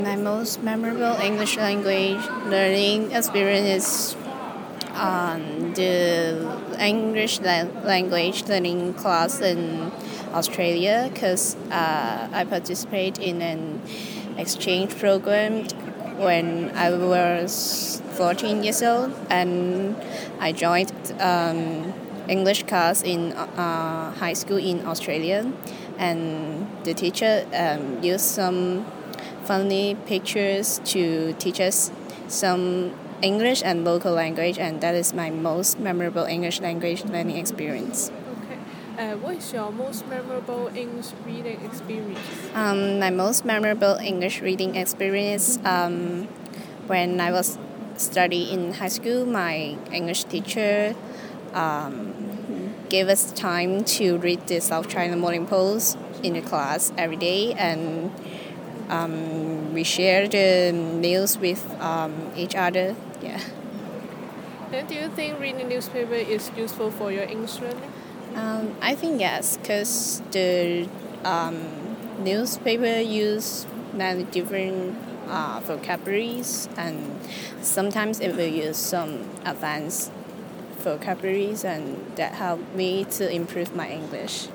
My most memorable English language learning experience is the language learning class in Australia because I participate in an exchange program when I was 14 years old, and I joined English class in high school in Australia, and the teacher used some funny pictures to teach us some English and local language, and that is my most memorable English language learning experience. Okay. What is your most memorable English reading experience? My most memorable English reading experience when I was studying in high school, my English teacher gave us time to read the South China Morning Post in the class every day, and we share the news with each other. Yeah. And do you think reading newspaper is useful for your English learning? I think yes, because the newspaper use many different vocabularies, and sometimes it will use some advanced vocabularies, and that helped me to improve my English.